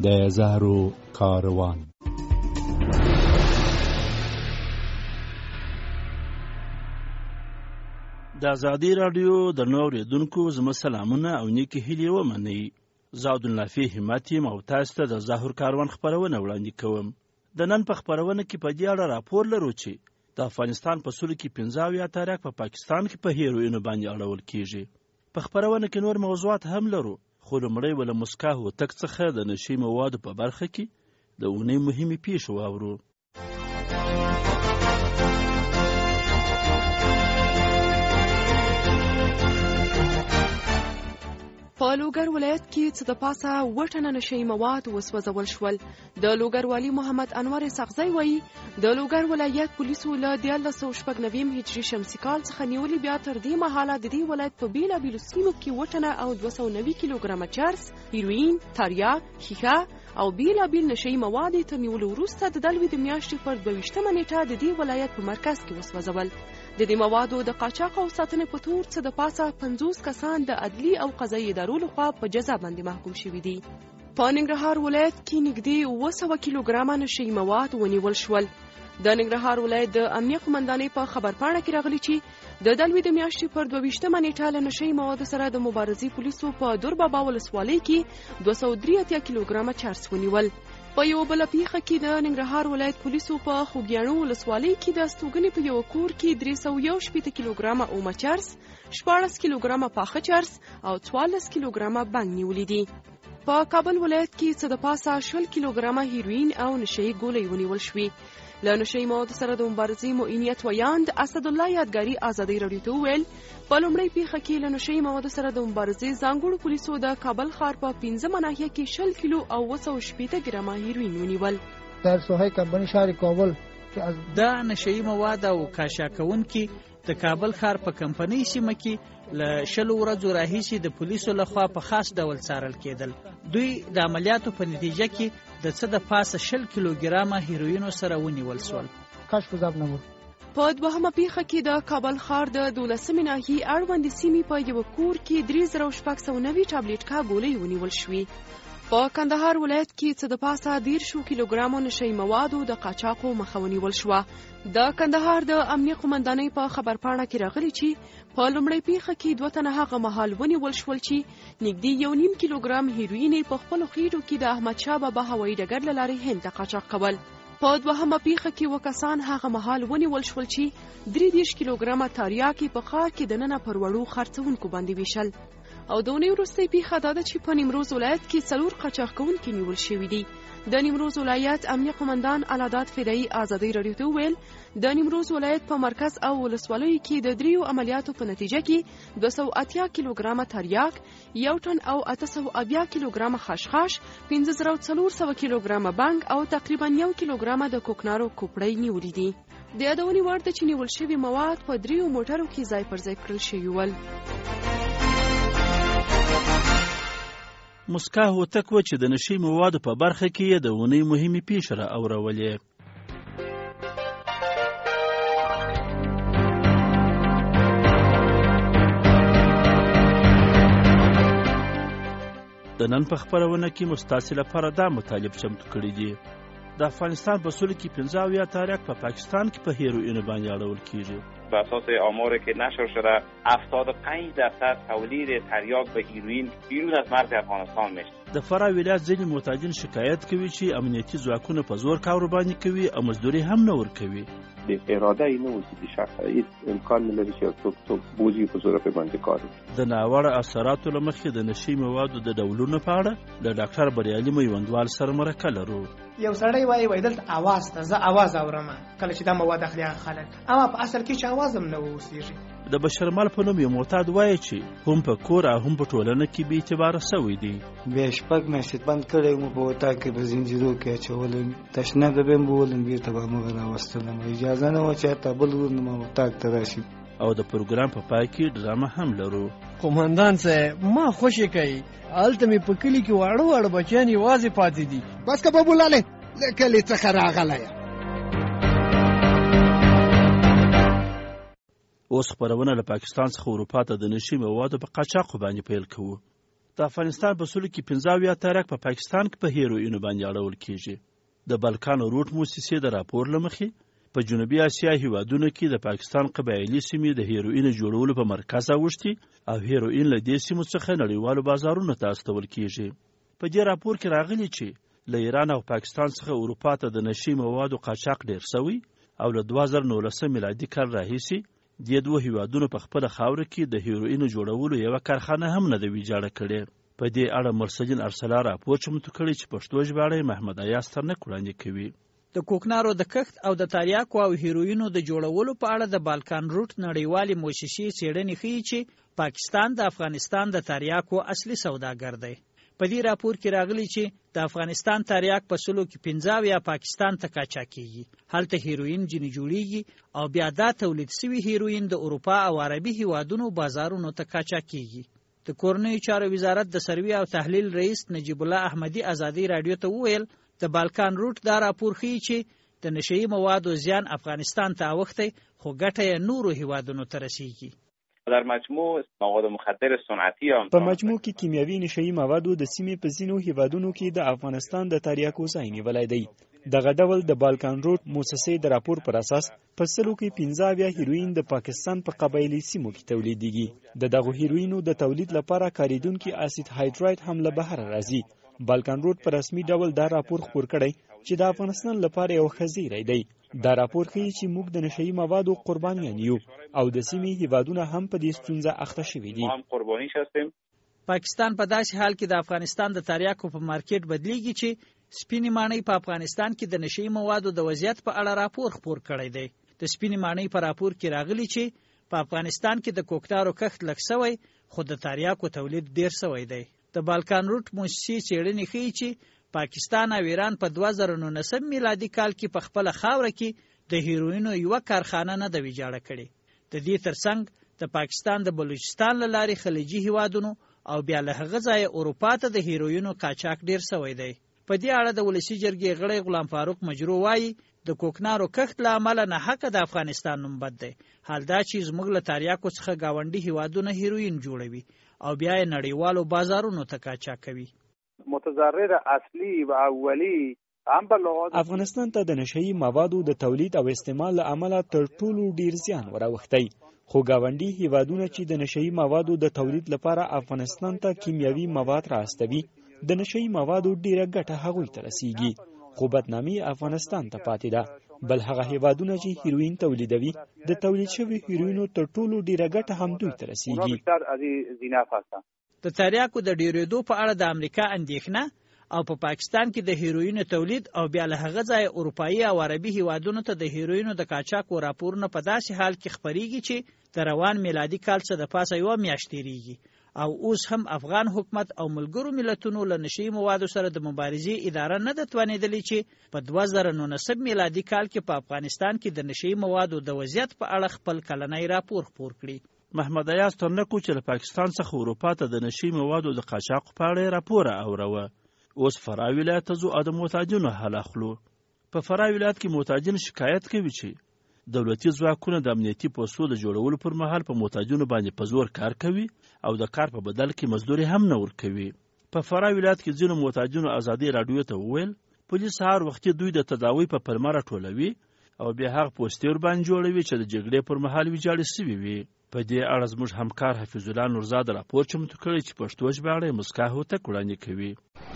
د زهرو کاروان. د ازادي راډیو د نوو اوریدونکو زما سلامونه او نیکې هیلې ومنئ. زه عبدالنافع همت یم او تاسو ته د زهرو کاروان خپرونه وړاندې کوم. د نن په خپرونه کې په دې اړه راپور لرو چې د افغانستان په سلو کې 15 تاریخ په پاکستان کې په هیروینو باندې اړول کیږي. په خپرونه کې نور موضوعات هم لرو، خو لومړی ول مسکا هوتک څخه د نشي موادو په برخه کې د اونۍ مهمې پیښې واورو. په لوګر ولایت کې څه د پاسه 7 ټنه نشي مواد وسوځول شول. د لوګر والي محمد انور ساغزی وایي د لوګر ولایت پولیسو له 1999 هجري شمسي کال څخه نیولې بیا تر دې مهاله د دې ولایت په بیلابیلو سیمو کې 7 ټنه او 290 کیلوګرامه چرس، هیروین، تریاک، ښیښه او بیلابیل نشي مواد تر نیولو وروسته د دلوي د میاشتې پر 22 نیټه د دې ولایت په مرکز کې وسوځول. د دې موادو د قاچاق او ساتنې په تور څه د پاسه 50 کسان د عدلي او قضایي ادارو لخوا په جزا باندې محکوم شوي دي. په ننګرهار ولایت کې نږدې 200 کیلوګرامه نشي مواد ونیول شول. د ننګرهار ولایت د امنیه قومندانۍ په خبرپاڼه کې راغلي چې د دلوي د میاشتې پر 22 نیټه له نشي موادو سره د مبارزې پولیسو په دوربابا ولسوالۍ کې 283 کیلوګرامه چرس ونیول. په یو بل پیښه کې د ننګرهار ولایت پولیسو په خوګیاڼو ولسوالۍ کې د استوګنې په یو کور کې 318 کیلوګرامه اومه چرس، 14 کیلوګرامه پاخه چرس او 14 کیلوګرامه بنګ نیولې دي. په کابل ولایت کې څه د پاسه 20 کیلوګرامه هیروین او نشي ګولۍ ونیول شوې. له نشي موادو سره د مبارزې معینیت ویاند اسد الله یادګاري ازادي راډیو ته وویل په لومړۍ پیښه کې له نشي موادو سره د مبارزې ځانګړو پولیسو د کابل ښار په 15 ناحیه کې 20 کیلو او 280 ګرامه هیروین ونیول. در سوهای کمپنی شهر کابل دا نشي مواد او کاشاکونکي د کابل ښار په کمپنۍ سیمه کې له 20 ورځو راهیسې د پولیسو لخوا په خاص ډول څارل کېدل. دوی د عملیاتو په نتیجه کې د څه د پاسه 20 کیلوګرامه هیروینو سره ونیول شول. کشف ضبط نمو. په دوهمه پیښه کې د کابل ښار د 12 ناحیې اړوند سیمې په یو کور کې 3690 ټابلیټکا ګولۍ ونیول شوې. په کندهار ولایت کې څه د پاسه 10 کیلوګرامه نشي موادو د قاچاقو مخه ونیول شوه. د کندهار د امنیه قومندانۍ په خبرپاڼه کې راغلي چې په لومړۍ پیښه کې 2 تنه هغه مهال ونیول شول چې نږدې 1.5 کیلوګرام هیروین په خپل خېټو کې د احمد شاه بابا هوایي ډګر له لارې هند ته قاچاق کول. په دوهمه پیښه کې وکسان هغه مهال ونیول شول چې 30 کیلوګرامه تریاک په ښار کې د ننه پر وړو خرڅونکو باندې ویشل. او د اونۍ وروستۍ پیښه دا ده چې په نیمروز ولایت کې 4 قاچاق کوونکي نیول شوي دي. د نیمروز ولایت امنیه قومندان علادات فدایي ازادي راډیو ته وویل د نیمروز ولایت په مرکز او ولسوالیو کې د 3 عملیاتو په نتیجه کې 280 کیلوګرامه تریاک، 1 ټن او 880 کیلوګرامه خشخاش، 5400 کیلوګرامه بنګ او تقریبا 1 کیلوګرامه د کوکنارو کوپړۍ نیولې دي. د یادونې وړ ده چې نیول شوي مواد په 3 موټرو کې ځای پر ځای کړل شوي ول. مسکا هوتک و چې د نشي موادو په برخه کې د اونۍ مهمې پیښې را اورولې. د نن په خپرونه کې مستاسې لپاره دا مطالب چمتو کړي دي. د افغانستان په سلو کې 15 تاریخ په پاکستان کې په هیروئین باندې اړول کیږي. بر اساس آماری که نشر شده 75% تولید تریاک به هیروئین بیرون از مرز افغانستان میشه. د فرا ولایت ځینې معتادین شکایت کوي چې امنیتي ځواکونه په زور کار باندې کوي او مزدوري هم نه ورکوي. د اراده یې نه و چې د شخص هیڅ امکان نه لري چې څوک بوزي په زور په باندې کار وکړي. د ناوړه اثراتو له مخې د نشي موادو د ډولونو په اړه د ډاکټر بریالي میوندوال سره مرکه لرو. یو سړی وایي دلته اواز ته زه اواز اورم کله چې دا مواد اخلي خلک، اما په اصل کې چې اواز هم نه اوسېږي. د بشرمل په نوم یو معتاد وایي چې هم په کور او هم په ټولنه کې بې اعتباره سوی دی. بیا شپږ میاشتې بند کړی مو په وطاق کې په زنجیرو کې اچولم، تشنه د بیم بولم بیرته به موږ راوستلم، اجازه نه وه چې حتی بل ورونه ما وطاق ته راشي. او د پروګرام په پای کې ډرامه هم لرو. قومندان صاحب ما خوشی کوي هلته مې په کلي کې واړه واړه بچیان یوازې پاتې دي. بس که بابولالې له کلي څخه راغلی. اوس خپرونه له پاکستان څخه اروپا ته د نشي موادو په قاچاق باندې پیل کوو. د افغانستان په سلو کې 15 تارک په پاکستان کې په هیروینو باندې اړول کیږي. د بالکان روټ موسسې د راپور لمخې په جنوبي اسیا هیوادونو کې د پاکستان قبایلي سیمې د هیروین جوړولو په مرکز اوښتي او هیروین له دې سیمو څخه نړیوالو بازارونو ته استول کیږي. په دې راپور کې راغلي چې له ایران او پاکستان څخه اروپا ته د نشي موادو قاچاق ډیر شوی او له 2019 میلادي کال راهیسې د دوه هیوادونو په خپل خاور کې د هیروین جوړولو یو کارخانه هم نه دی ویجاړه کړې. په دې اړه مرسجین ارسلا راپور چمتو کړی چې پښتو ژباړه محمد ایاز ترنک وړاندې کوي. د کوکنارو د کښت او د تریاکو او هیروینو د جوړولو په اړه د بالکان روټ نړیوالې موسسې څېړنې ښیي چې پاکستان د افغانستان د تریاکو اصلي سوداګر دی. په دې راپور کې راغلی چې د افغانستان تریاک په سلو کې 15 پاکستان ته قاچاق کیږي. هلته هیروین جنې جوړیږي او بیا دا تولید شوی هیروین د اروپا او عربي هیوادونو بازارونو ته قاچاق کیږي. د کورنیو چارو وزارت د سروې او تحلیل رئیس نجیب الله احمدي ازادي رادیو ته وویل د بالکان روټ دا راپور ښیي چې د نشئی موادو زیان افغانستان ته اوښتی خو ګټه یې نورو هیوادونو ته رسیږي. در مجموع مواد مخدر صنعتی په مجموع کې کیمیاوي نشئی موادو د سیمې په ځینو هیوادونو کې د افغانستان د تریاکو ځای نیولی دی. دغه ډول د بالکان روټ موسسې د راپور پر اساس په سلو کې 15 هیروین د پاکستان په قبایلي سیمو کې تولیدېږي. د دغو هیروینو د تولید لپاره کاریدونکي اسید هایدرایډ هم له بهر راځي. بالکان روټ په رسمي ډول دا راپور خپور کړی چې د افغانستان لپاره یو خزیری دی. دا راپور ښیي چې موږ د نشئی موادو قربانیان یو او د سیمې هیوادونه هم په دې ستونزه اخته شوي دي. پاکستان په داسې حال کې د افغانستان د تریاکو په مارکیټ بدلیږي چې سپینې ماڼۍ په افغانستان کې د نشئی موادو د وضعیت په اړه راپور خپور کړی دی. د سپینې ماڼۍ په راپور کې راغلی چې په افغانستان کې د کوکنارو کښت لږ شوی خو د تریاکو تولید ډیر شوی دی. د بالکان روټ موسسې څېړنې ښیي چې پاکستان او ایران په 2019 میلادي کال کې په خپل خاوره کې د هیروینو یو کارخانه نه د ویجاړه کړي. د دې ترڅنګ د پاکستان د بلوچستان له لارې خلیجي هیوادونو او بیا له هغه ځایه اروپا ته د هیروینو قاچاق ډیر شوی دی. په دې اړه د ولسی جرګې غړی غلام فاروق مجرو وایي د کوکنارو کښت له امله نه حق د افغانستان نوم بد دی. حال دا چې زموږ له تریاکو څخه گاونډي هیوادونه هیروین جوړوي او بیا یې نړیوالو بازارونو ته قاچاق کوي. متضرر اصلی و اولی افغانستان ته د نشئی موادو د تولید او استعمال له امله تر ټولو ډیر زیان وراوښتی. خو گاونډي هیوادونه چې د نشئی موادو د تولید لپاره افغانستان ته کیمیاوي مواد راستوي د نشئی موادو ډیره ګټه هغوی ته رسیږي. خو بدنامي افغانستان ته پاتې ده. بل هغه هیوادونه چې هیروین تولیدوي د تولید شوي هیروینو تر ټولو ډیره ګټه هم دوی ته رسیږي. د تریاکو د ډیرېدو په اړه د امریکا اندېښنه او په پاکستان کې د هیروینو تولید او بیا له هغه ځایه اروپایي او عربي هیوادونو ته د هیروینو د قاچاقو راپورونه په داسې حال کې خپریږي چې د روان میلادي کال څخه د پاسه یوه میاشت تېرېږي او اوس هم افغان حکومت او ملګرو ملتونو له نشئی موادو سره د مبارزې اداره نه ده توانېدلې چې په 2019 میلادي کال کې په افغانستان کې د نشئی موادو د وضعیت په اړه خپل کلنی راپور خپور کړي. محمد ایاز ترنکو چې له پاکستان څخه اروپا ته د نشئی موادو د قاچاق په اړه راپور اوروه. اوس فراه ولایت ته ځو او د محتاجینو حال اخلو. په فراه ولایت کې محتاجین شکایت کوي چې دولتي ځواکونه د امنیتي پوستو د جوړولو پر مهال په محتاجینو باندې په زور کار کوي او د کار په بدل کې مزدوري هم نه ورکوي. په فراه ولایت کې ځینو محتاجینو ازادي رادیو ته وویل پولیس سهار وختي دوی د تداوی په پلمه راټولوي او بیا هغه پوستې ورباندې جوړوي چې د جګړې پر مهال ویجاړې شوي وي. په دې اړه زموږ همکار حفیظ الله نورزاد راپور چمتو کړی چې پښتو ژباړه مسکا هوتک وړاندې کوي.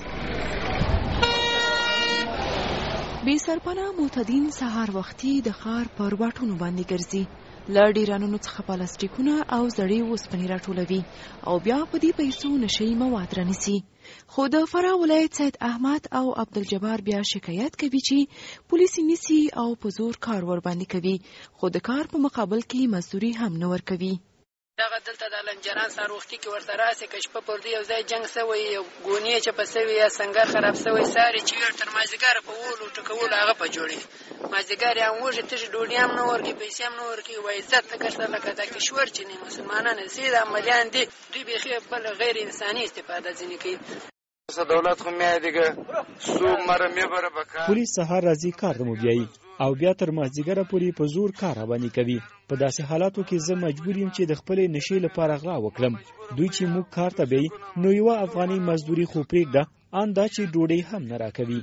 بې سرپناه معتادین سهار وختي د ښار پر واټونو باندې ګرځي. له ډیرانونو څخه پلاستیکونه او زړې اوسپنې راټولوي او بیا په دې پیسو نشئی مواد رانیسي. خو د فراه ولایت سید احمد او عبدالجبار بیا شکایت کوي چې پولیس نیسي او په زور کار ور باندې کوي خو د کار په مقابل کې مزدوري هم نه ورکوي. دغه دلته د لنجران سهار وختي کې ورته راسي که شپه پر دې یو ځای جنګ سوی یو ګونې چپه سوي یا سنګر خراب سوی ساري چې ویل تر مازدیګره په ولو ټکولو هغه په جوړي مازدیګر یې هم وږي تږي ډوډۍ هم نه ورکوي پیسې هم نه ورکوي وایي عزت ته کشته لکه دا کشور چې نه مسلمانان سید عملیان دي دوی بیخي بل غیر انساني استفاده ځینې کوي. دولت خو مې دیګه سو مرمه بر بکا پولیس سهار راځي کار مو بیاي او بیا تر مازیګره پورې په زور کار باندې کوي. په داسې حالاتو کې زه مجبور یم چې د خپل نشي لپاره غلا وکړم. دوی چې موږ کار ته بیاي نو یو افغاني مزدوري خو پرېږده ان دا چې ډوډۍ هم نه راکوي.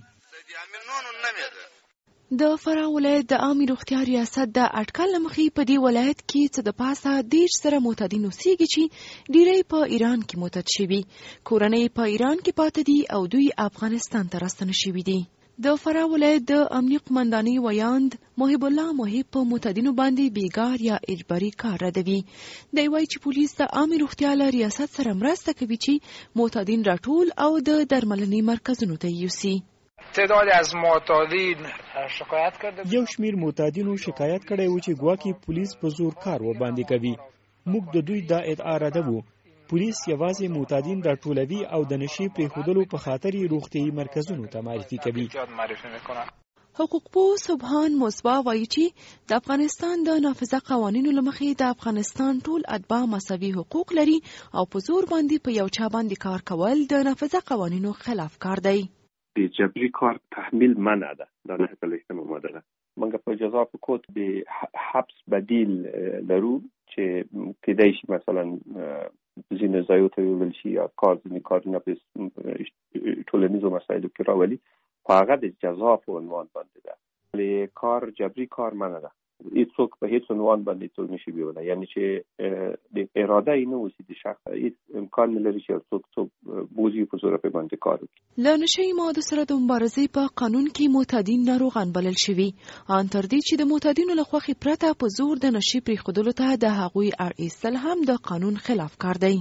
د فراه ولایت د عامې روغتیا ریاست د اټکل له مخې په دې ولایت کې څه د پاسه 10 سره معتادین اوسېږي چې ډېری په ایران کې معتاد شوي. کورنۍ په ایران کې پاتې دي او دوی افغانستان ته راستنه شوي دي. د فراه ولایت د امنیه قمندانۍ ویاند محب الله محب په معتادینو باندې بیګار یا اجباري کار ردوي. دی وایي چې پولیس د عامې روغتیا له ریاست سره مرسته کوي چې معتادین راټول او د درملنې مرکزونو ته یوسي. تعداد از معتادین شکایت کرده. یو شمیر معتادینو شکایت کړی و چې ګواکې پولیس په زور کار و باندې کوي. موږ د دوی دا ادعا ردوو. پولیس یوازې معتادین راټولوي او د نشي پرېښودلو په خاطر یې روغتیایي مرکزونو ته معرفي کوي. حقوقپوه سبحان مصباح وایي چې د افغانستان د نافذه قوانینو له مخې د افغانستان ټول اتباع مساوي حقوق لري او په زور باندې په یو چا باندې کار کول د نافذه قوانینو خلاف کار دی. د جبري کار تحمیل منع ده. دا 9 ماده ده. موږ په جزا په کود د حبس بدیل لرو چې کېدای شي مثلا ځینې ځایو ته ویل شي یا کارونه په ټولنیزو مسایلو کې راولي. هغه د جزا په عنوان باندې ده. کار جبري کار منع ده. هیڅوک په هیڅ عنوان باندې ټول نشي بیولای. یعنی چې د اراده یې نه وسی د شخص هیڅ امکان نه لري چې څوک بوزي په زور په باندې کار وکړي. له نشي موادو سره د مبارزې په قانون کې معتادین ناروغان بلل شوي. ان تر دې چې د معتادینو له خوښې پرته په زور د نشي پرېښودلو ته د هغوی اړ ایستل هم د قانون خلاف کار دی.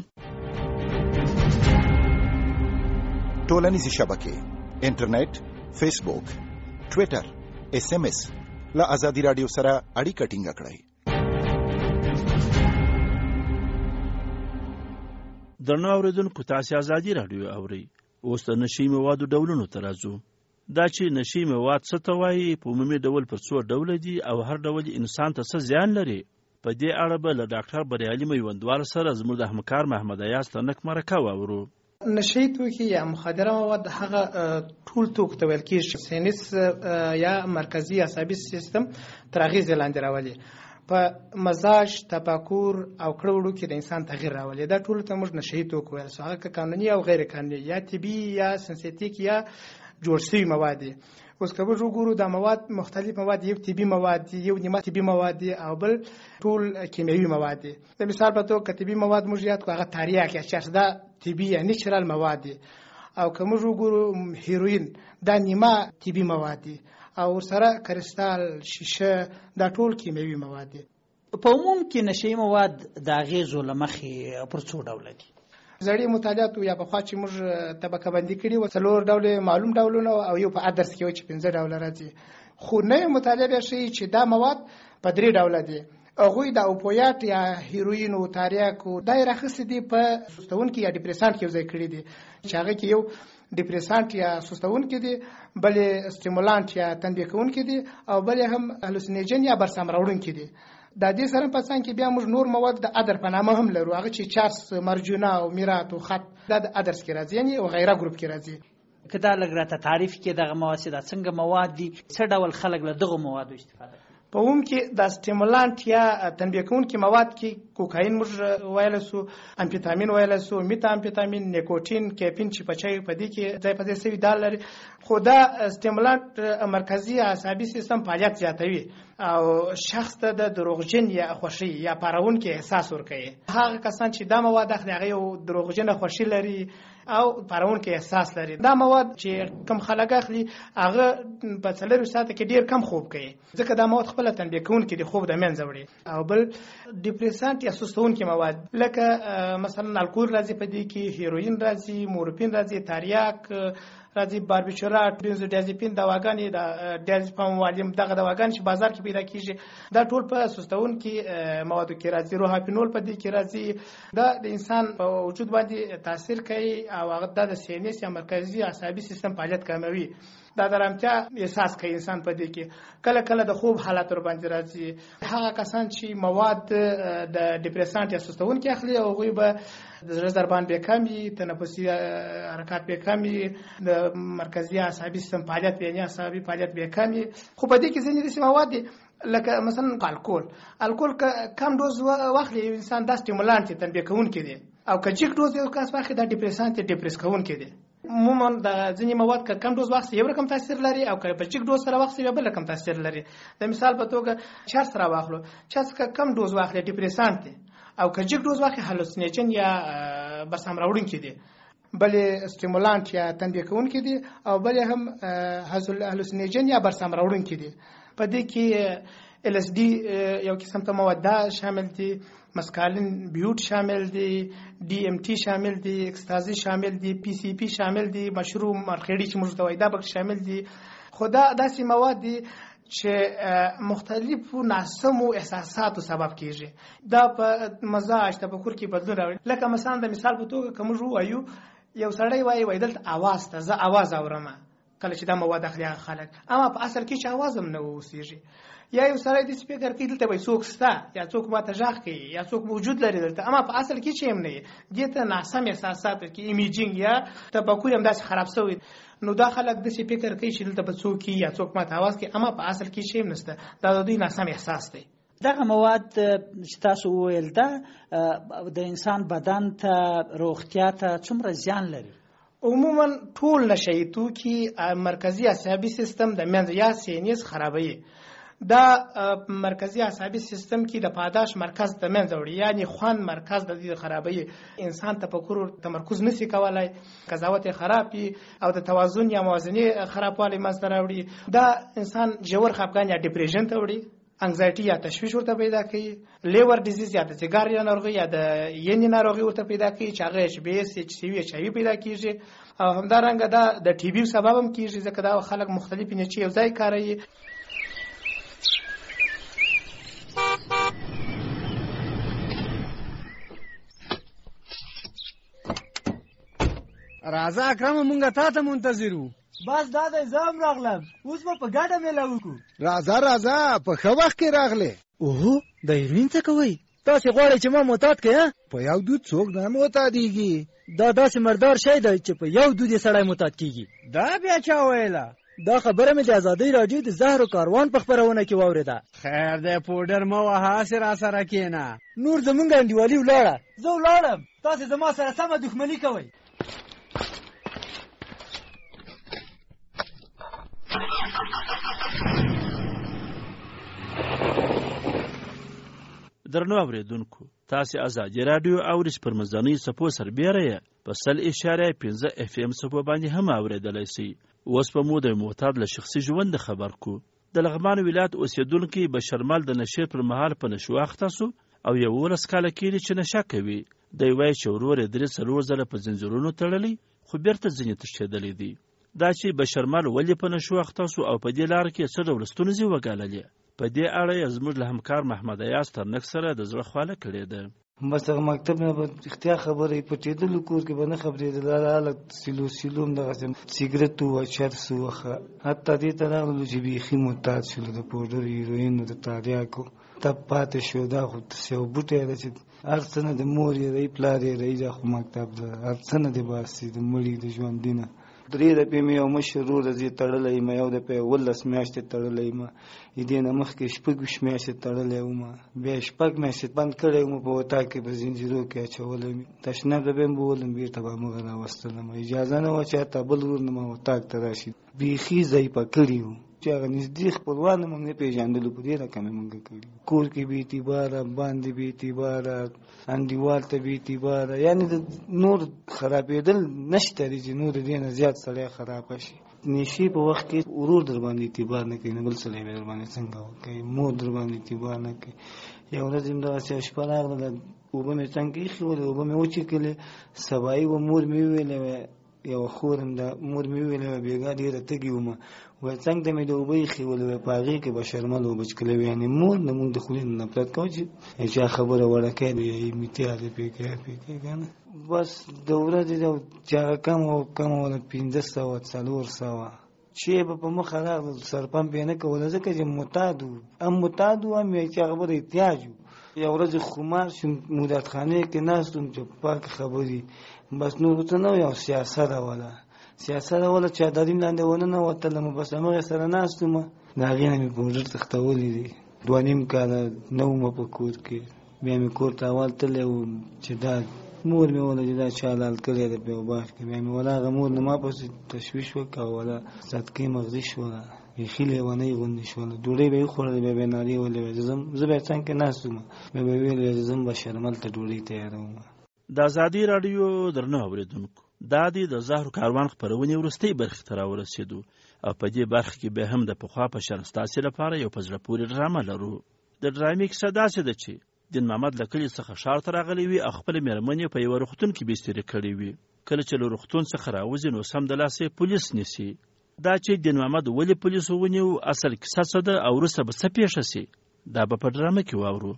ټولنیزې شبکې انټرنیټ، فیسبوک، ټویټر، SMS له ازادي رادیو سره اړیکه ټینګه کړئ. درنو اوریدونکو تاسو ازادي رادیو اورئ. اوس د نشي موادو ډولونو ته راځو. دا چې نشي مواد څه ته وایي، په عمومي ډول پر څو ډوله دي او هر ډول انسان ته څه زیان لري. په دې اړه به له ډاکټر بریالي میوندوال سره زموږ د همکار محمد ایاز تنک مرکه واورو. نشي توکي یا مخدره مواد هغه ټول توک ته ویل کېږي. سینس یا مرکزي عصبي سیستم تر اغېز لاندې راولي. په مزاج، تفکر او کړوړو کې د انسان تغییر راولي. دا ټول ته موږ نشي توک ویل. هغه قانوني او غیر قانوني یا طبي یا سنتیک یا جوړ شوي مواد دي. اوس که موږ وګورو دا مواد مختلف مواد، یو طبي مواد دي، یو نیمه طبي مواد دي او بل ټول کیمیاوي مواد دي. د مثال په توګه طبي مواد موږ یاد کړو هغه تریاک یا چې دا طبي یا نیچرال مواد دي. او که موږ وګورو هیروین دا نیمه طبي مواد دي او سره کریستال، شیشه دا ټول کیمیاوي مواد دي. په عموم کې نشي مواد د اغېزو له مخې پر څو ډوله دي. زړې مطالعات یا په خوا چې موږ طبقه بندي کړي و 4 ډول معلوم ډولونه او یو په ادرس کې و چې 5 ډول راځي. خو نه مطالعه شي چې دا مواد په 3 ډول دي. هغه د اوپیات یا هیروین او تریاک او دایره خصه دي په سستون کې یا ډیپریسانت کې ځای کړی دي. چې هغه کې یو ډیپریسانت یا سستون کې دي، بل سټیمولانت یا تنبیه کوونکي دي او بل هم هلوسینیجن یا برسام راوړونکي دي. د دې سره په څنګ کې بیا موږ نور مواد د ادر په نامه هم لرو. هغه چې چارس، مرجونه او میرات او خط د ادرس کې راځي، یعنی او غیره ګروپ کې راځي. کدا لګراته تعریف کې دغه مواد څنګه مواد دي، څه ډول خلک له دغه موادو استفاده کوي؟ په عموم کې د سټیمولانت یا تنبیه کوونکي مواد کې کوکاین موږ ویل سو، امفیتامین ویل سو، میتا امفیتامین، نیکوتین، کیفین چې په چای په دې کې ځای په ځای سوي دال لري. خو دا سټیمولانت مرکزي عصبي سیستم فعالیت زیاتوي او شخص ته د دروغجن یا خوښي یا پارونکي احساس ورکوي. هغه کسان چې دا مواد اخلي هغه یو دروغجن خوښي لري او پارونکي احساس لري. دا مواد چې کم خلک اخلي هغه په 4 ساعته کې ډیر کم خوب کوي، ځکه دا مواد خپل تنبیه کوونکي د خوب د منځه وړي. او بل ډیپریسانت یا سستونکي مواد لکه مثلا الکول راځي، په دې کې هیروین راځي، مورفین راځي، تریاک، راځي باربیچورا بنزودیازپین دواګانې د ډیازپام والیم دغه دواګانې چې بازار کې پیدا کیږي دا ټول په سستونکي موادو کې راځي. روحاپینول په دې کې راځي. دا د انسان په وجود باندې تاثیر کوي او هغه د سینس یا مرکزي عصبي سیستم فعالیت کموي. دا د آرامتیا احساس کوي انسان په دې کې. کله کله د خوب حالت ور باندې راځي. هغه کسان چې مواد د ډیپریسانت یا سستونکي اخلي او هغوی به د زړه ضربان به کمي، تنفسي حرکات به کمي، د مرکزي عصبي سیستم فعالیت به نه عصبي فعالیت به کمي. خو په دې کې ځینې داسې مواد دي لکه مثلا الکول کم دوز واخلي انسان دا سټیمولانت تنبیه کوونکی دی او که جګ دوز یو کس واخلي دا ډیپریسانت ډیپریس کوونکی دی. عموما د ځینې مواد که کم دوز واخلي یو رقم تاثیر لري او که په جګ دوز سره واخلي یو بل رقم تاثیر لري. د مثال په توګه چرس سره واخلو، چرس که کم دوز واخلي ډیپریسانت دی او که جګ دوز واخلي هلوسینیشن یا بسام راوړونکی دی، بلې سټیمولانت یا تنبیه کوونکی دی او بلې هم هلوسینیشن یا برسام راوړونکی دی. په دې کې LSD یو قسم ته مواد شامل دي، مسکالین بیوت شامل دي، DMT شامل دي، اکستازي شامل دي، PCP شامل دي، مشروب مرخیړي چې موږ ته وایي دا پکې شامل دي. خو دا داسې مواد دي چې مختلفو ناسمو احساساتو سبب کیږي. دا په مزاج تفکر کې بدلون راوړي. لکه مثلا د مثال په توګه که موږ وایو یو سړی وایي دلته اواز ته زه اواز اورم کله چې دا مواد اخلي خلک، اما په اصل کې چې اواز هم نه اوسېږي. یا یو سړی د سپیکر کې دلته وایي څوک شته یا څوک ماته غږ کوي یا څوک موجود لري دلته، اما په اصل کې چې هم نه دي. دې ته ناسم احساسات کې ایمیجینګ یا تفکر هم داسې خراب شوی. نو دا خلک د سپیکر کوي چې دلته به څوک یا څوک ماته اواز کوي، اما په اصل کې چې هم نشته. دا د دوی ناسم احساس دی. دغه مواد چې تاسو وویل دا د انسان بدن ته روغتیا ته څومره زیان لري؟ عموما ټول نشهیي توکي مرکزي عصبي سیستم د منځ یا سینس خرابوي. دا مرکزي عصبي سیستم کې د پاداش مرکز د منځ وړي، یعنی خوان مرکز د دې خرابوي. انسان تفکر او تمرکز نشي کولای، قضاوت خرابي او د توازن یا موازنه خرابوالی منځ راوړي. دا انسان جوړ خپګان یا ډیپریشن ته وړي، انگزایټي یا تشویش ورته پیدا کوي، لیور ډیزیز یا د سیګار یا ناروغي یا د ینې ناروغي ورته پیدا کوي چې هغه HBS HCV پیدا کیږي. او همدارنګه دا د TB سبب هم کیږي ځکه دا خلک مختلفې نچې یو ځای کاروي. راځه اکرم مونږه تا ته منتظر وو. بس دا د زام راغلم، اوس به په ګډه میله وکړو. راځه په ښه وخت کې راغلې. اوهو د هیروین څه کوئ؟ تاسې غواړئ چې ما معتاد کړئ؟ په یو دود څوک نه معتادېږي. دا داسې مردار شی دی چې په یو دود یې سړی معتاد کېږي. دا بیا چا ویله؟ دا خبره مې د ازادۍ راډیو د زهرو کاروان په خپرونه کې واورېده. خیر دی پوډر مه وهه، هسې راسره کښېنه. نور زمونږ انډیوالي ولاړه، زه ولاړم، تاسې زما سره سمه دښمني کوئ. درنو اوریدونکو، تاسې ازادي راډیو اورئ پر مزنۍ څپو سربیره په 100.5 FM څپو باندې هم اوریدلی شئ. اوس به مو د معتاد له شخصي ژوند خبر کو. د لغمان ولایت اوسیدونکي بشرمل د نشې پر مهال په نشو اخته سو او 11 کاله کېږي چې نشه کوي. دی وایي چې ورور یې 3 ځله په زنځیرونو تړلی خو بیرته ځینې تښتېدلی دی. دا چې بشرمل ولې په نشو اخته سو او په دې لار کې څه ډول ستونزې وګاللې، په دې اړه یې زموږ له همکار محمد ایاز ترنک سره د زړه خواله کړې ده. بس هغه مکتب نه به اختیار خبره یې پټېدلو، کور کې به نه خبرېدل، هلک سیلو هم دغسې سیګرټ و چرس و حتی دې ته راغلو چې بیخي معتاد شولو د پوډر هیروینو د تریاکو تب پاتې شو. دا خو یو بوټی ده چې هر څه نه د مور یې دی پلار یې دی، دا خو مکتب ده، هر څه نه دی باسي د مړي د ژوندي نه. 3 دفعې مې یو مشر ورور زه تړلی یم، یو دفعې 11 میاشتې تړلی یم، دې نه مخکې 6 میاشتې تړلی وم، بیا 6 میاشتې بند کړی وم، په اطاق کې په زنځیرو کې اچولی، تشناب ته به یې بولم، بېرته به مغه راوستلم، اجازه نه وه چې حتی بل ورور نه ما اطاق ته راشي. بیخي ضعیفه کړي وو چې هغه نږدې خپلوان موږ نه پېژندلو، په دې رقم یې موږ کړي. کور کې بې اعتباره، باندې بې اعتباره، انډیوال ته بې اعتباره، یعنې د نور خرابېدل نشته دی چې نور دې نه زیات سړی خرابه شي. نشي په وخت کې ورور در باندې اعتبار نه کوي، نه بل سړی به در باندې څنګه وکوي، مور در باندې اعتبار نه کوي. یو ورځ هم دغسې شپه راغله، اوبه مې څنګه ایښې ولې، اوبه مې وچېکلې، سبایي و مور مې وویلې یو خورم د مور مې ویل بیګا ډیره تګي ومه وای څنګه مې د وبې خېول په هغه کې به شرمل او بچکلې یعنی مور نه موږ د خولین نفرت کوو چې خبره وړکې دی میته دې پکې کنه بس د ورځې د کم ولا 1500 400 چې په مخ راغل سرپم پینې کول ځکه چې متادو هم یې چې خبره احتیاج یو ورځ خمار شم مودت خانه کې ناستم چې پاک خبري بس نور ته نو یو سیاست ولا چې دادیم لاندې ونه نو وتلم بس هغه سره ناستم دا غینه مې پوجر تختولې دي 2.5 کال نو مې په کور کې بیا مې کور ته اول تلې چې دا مور مې ولا چې دا چالال کړی دی په باغ کې مې ولا غمور نه ما په تشويش وکاو ولا صدقې مغزي شو ولا خېلې ونه غوندې شو ډوډۍ به خورلې به ناري ولې زه به څنګه ناستم مې ویل زم به شرمل ته ډوډۍ تیاروم. د ازادي رادیو درنو اوریدونکو دا د زهر کاروان خبرونه ورستۍ برخه ته راورسېدو او په دې برخه کې به هم د پخوا په شان ستاسو لپاره یو پزړه پورې ډرامه لرو. د ډرامې کیسه داسې ده چې دین محمد لکلی څخه ښار ته راغلی وي او خپل مېرمنې په یو روغتون کې بسترې کړې وي. کله چې له روغتون څخه راوځي نو سمدلاسه پولیس نیسي. دا چې دین محمد ولې پولیس ونیو اصل کیسه څه ده او وروسته به څه پیښه شي دا به په ډرامه کې واورو.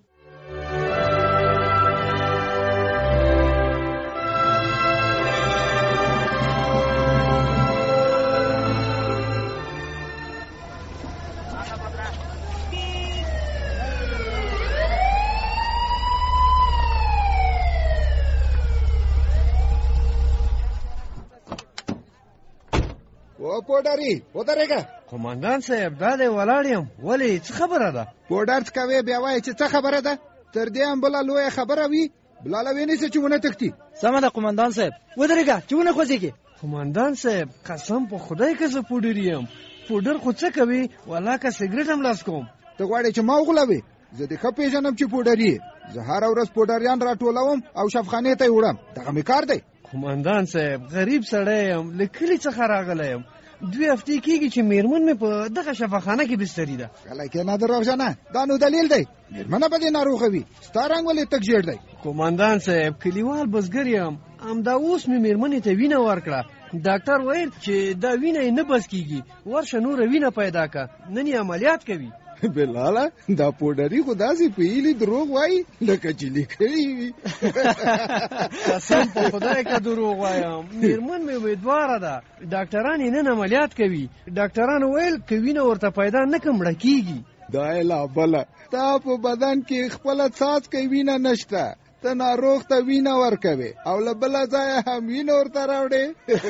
پوډری ودرېګه قومندان صاحب دا دی ولاړم ولې څه خبره ده پوډر کوي بیا وای چې څه خبره ده تر دې هم بل لوی خبره وي بلاله ویني چې ونه تختی سم ده قومندان صاحب ودرېګه چې ونه خوځيږي قومندان صاحب قسم په خدای که زه پوډریم پوډر خو څه کوي ولا که سیګریټ هم لاس کوم ته غواړې چې ما وغولوي زه دې خپې جنم چې پوډری زه هر ورځ پوډریان راټولوم او شفخانه ته وړم دغه می کار دی قومندان صاحب غریب سړی یم لکلی څخه راغلی یم 2 هفته کېږي چې میرمن مې په دغه شفاخانه کې بستري ده. کله کې نه دروغجنه دا نو دلیل دی میرمنه به دې ناروغه وي ستا رنګ ولې تک ژیړ دی قومندان صاحب کلیوال بزګر یم همدا اوس مې میرمنې ته وینه ورکړه ډاکټر ویل چې دا وینه یې نه بس کېږي ورشه نوره وینه پیدا که نن یې عملیات کوي. بلاله دا پوډری خو داسې پیلي دروغ وایي لکه چې لیکلي وي. قسم په خدای که دروغ وایم میرمن مې امیدواره ده ډاکټران یې نن عملیات کوي ډاکټران ویل که وینه ورته پیدا نه کړم مړه کېږي. دا لا بله تا په بدن کې خپله څاڅکی وینه نشته ته ناروغ ته وینه ورکوي او له بله ځایه هم وینه ورته راوړې.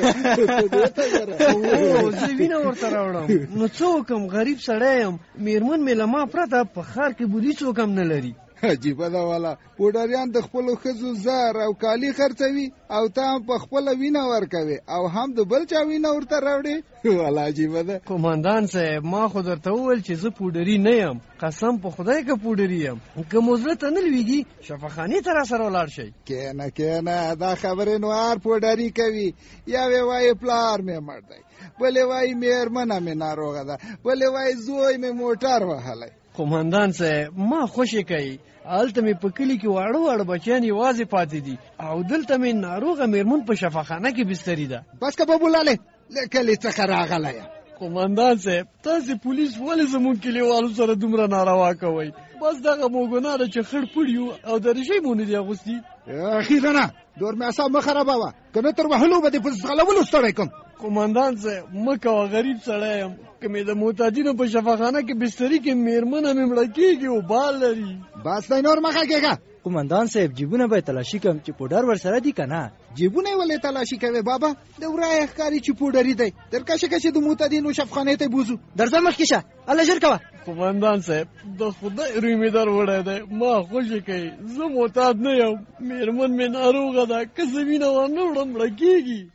زه وینه ورته راوړم نو څه وکړم غریب سړی یم میرمن مې له ما پرته په ښار کې بودي څوک هم نه لري. عجیبه ده والا پوډریان د خپلو ښځو زر او کالي خرڅوي او ته هم په خپله وینه ورکوي او هم د بل چا وینه ورته راوړې والا عجیبه ده. قومندان صاحب ما خو درته وویل چې زه پوډري نه یم قسم په خدای که پوډري یم که مو زړه ته نه لویږي شفاخانې ته راسره ولاړ شئ. کېنه دا خبرې نو هر پوډري کوي یوې وایي پلار مې مړ دی بلې وایي میرمنه مې ناروغه ده بلې وایي زوی مې موټر وهلی. قومندان صاحب ما خوشی کوي هلته مې په کلي کې واړه بچیان یوازې پاتې دي او دلته مې ناروغه میرمن په شفاخانه کې بستري ده. بس که ببولالې له کلي څخه راغلی یم. قومندان صاحب تاسې پولیس ولې زموږ کلیوالو سره دومره ناروا کوئ بس دغه مو ګناه ده چې خړ پړ یو او درشي مو نه دي اغوستي. اخیرا نه دور مې اعصاب مه خرابوه که نه تر وهلو به دې په ځغلولو ستړی کړم. قومندان صاحب مه کوه غریب سړی یم که مې د معتادینو په شفاخانه کې بستري کې میرمنه مې مړه کېږي او بال لري. بس دی نور مه غږېږه. قومندان صاحب جیبونه به تلاشي کړم چې پوډر ورسره دي که نه. جیبونه یې ولې تلاشي کوې بابا د ورایه ښکاري چې پوډري دی در کشه د معتادینو شفخانې ته بوځو. درځه مخکې شه الله ژر کوه. قومندان صاحب د خدای روی مې در وړی دی ما خوشي کوي زه معتاد نه یم میرمن مې ناروغه ده که زه وینه ورنه وړم مړه کېږي.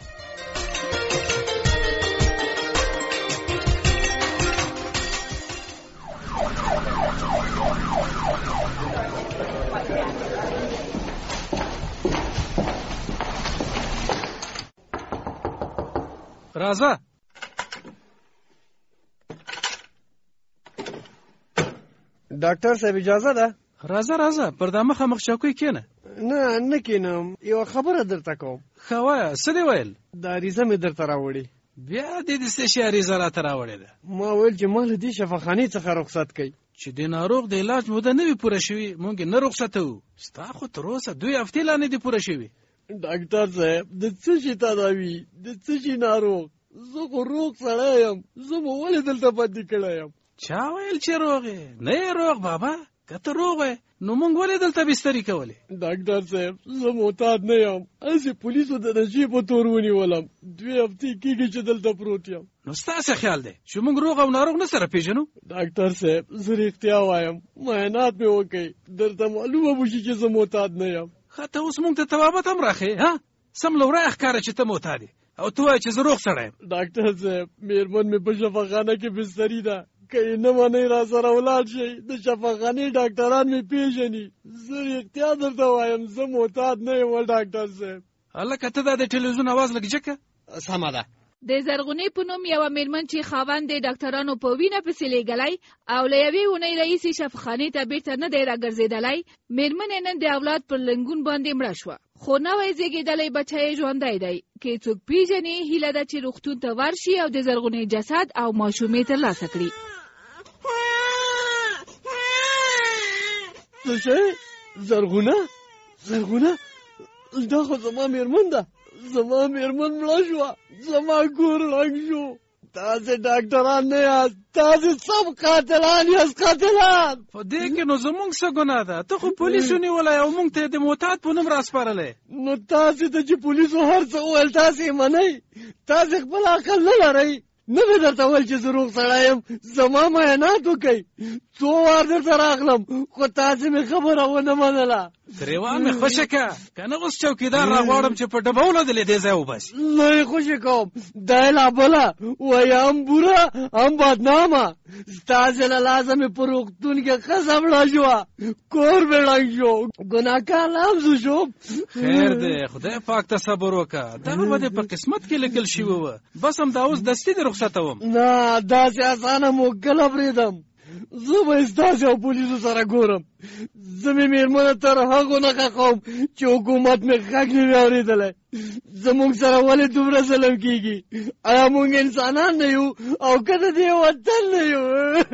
راځه ډاکټر صاحب اجازه ده. راځه پر دا مخه مخ چوکۍ کېنه. نه کینم یو خبره درته کوم. ښه وایه څه دې ویل؟ د عریضه مې درته راوړې. بیا دې د څه شي عریضه راته راوړې ده؟ ما ویل چې ما له دې شفاخانې څخه رخصت کړئ. چې د ناروغ د علاج موده نه وي پوره شوي موږ نه رخصتوو. ستا خو تر اوسه 2 هفتې لا نه دي پوره شوي. ډاکټر صاحب د څه شي تداوي د څه شي ناروغ؟ زه خو روغ سړی یم. زه مو ولې دلته پاتې کړی یم؟ چا ویل چې روغ یې؟ نه یې روغ بابا. که ته روغ وې نو موږ ولې دلته بسترې کولې؟ ډاکټر صاحب زه معتاد نه یم. هسې پولیسو د نشې په تور ونیولم. 2 هفتې کېږي چې دلته پروت یم. نو ستاسې خیال دی چې موږ روغ او ناروغ نه سره پیژنو؟ ډاکټر صاحب زه رښتیا وایم. معاینات مې وکړئ درته معلومه به شي چې زه معتاد نه یم. ښه ته اوس موږ ته توابت هم راښیې ها؟ سم له ورایه ښکاره چې ته معتاد یې او ته وایې چې زه روغ سړی یم. ډاکټر صاحب مېرمن مې په شفاخانه کې بستري ده. که یې نه منئ را سره ولاړ شئ. د شفاخانې ډاکټران مې پیژني. زه رښتیا درته وایم زه معتاد نه یم ډاکټر صاحب. هلکه ته دا د ټلویزیون اواز لږ جګه. سمه ده. د زرغونې په نوم یوه مېرمن چې خاوند د ډاکټرانو په وینه پسې لیږلی او له یوې اونۍ راهیسې شفاخانې ته بیرته نه دی راګرځېدلی، مېرمن نن د اولاد پر لنګون باندې مړه شوه. خو نوی زېږېدلی بچی یې ژوندی دی. که څوک پیژني هیله ده چې روغتون ته ورشي او د زرغونې جسد او ماشومې ترلاسه کړي. څه شی؟ زرغونه دا خو زما مېرمن ده. زما مېرمن مړه شوه. زما کور ړنګ شو. تاسې ډاکټران نه یاست. تاسې سب قاتلان یاست. قاتلان په دې کې نو زموږ څه ګناه ده؟ ته خو پولیسو نیولی او موږ ته یې د معتاد په نوم راسپارلی. نو تاسې ته چې پولیسو هر څه وویل تاسې یې منئ؟ تاسې خپل عقل نه لرئ؟ نه مې درته ویل چې زه روغ سړی یم. زما معاینات وکئ. 2 وار درته راغلم خو تاسې مې خبره ونه منله. ګریوان مې خوشه که که نه اوس چوکیدار راغواړم چې په ډبهونه دې له دې ځای وباسي. نه یې خوشې کوم. دا یې لا بله وایي هم بوره هم بدنامه. ستاسې له لاسه مې په روغتون کې ښځه مړه شوه. کور مې ړنګ شو. ګناهکار لمزه شوم. خیر دی خدای پاک ته صبر وکړه. دغه به دې په قسمت کې لیکل شوي وه. بس همدا اوس دستي دې رخصتوم. نه داسې اسانه مو کله پرېږدم. زه به یې ستاسې او پولیسو سره ګورم. زه مې مېرمنه تر هغو نه ښخوم چې حکومت مې غږ نه وي اورېدلی. زموږ سره ولې دومره ظلم کېږي؟ آیا موږ انسانان نه یو او که د دې وطن نه یو؟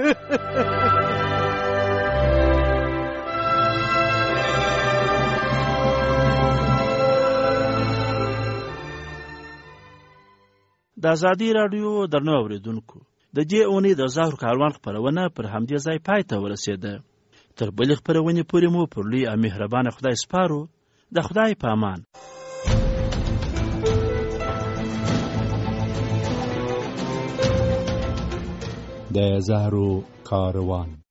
د ازادي راډیو درنو اورېدونکو د دې اونۍ د زهر کاروان خپرونه پر همدې ځای پای ته ورسېده. تر بلې خپرونې پورې مو پر لوی او مهربانه خدای سپارو. د خدای په امان. د زهر کاروان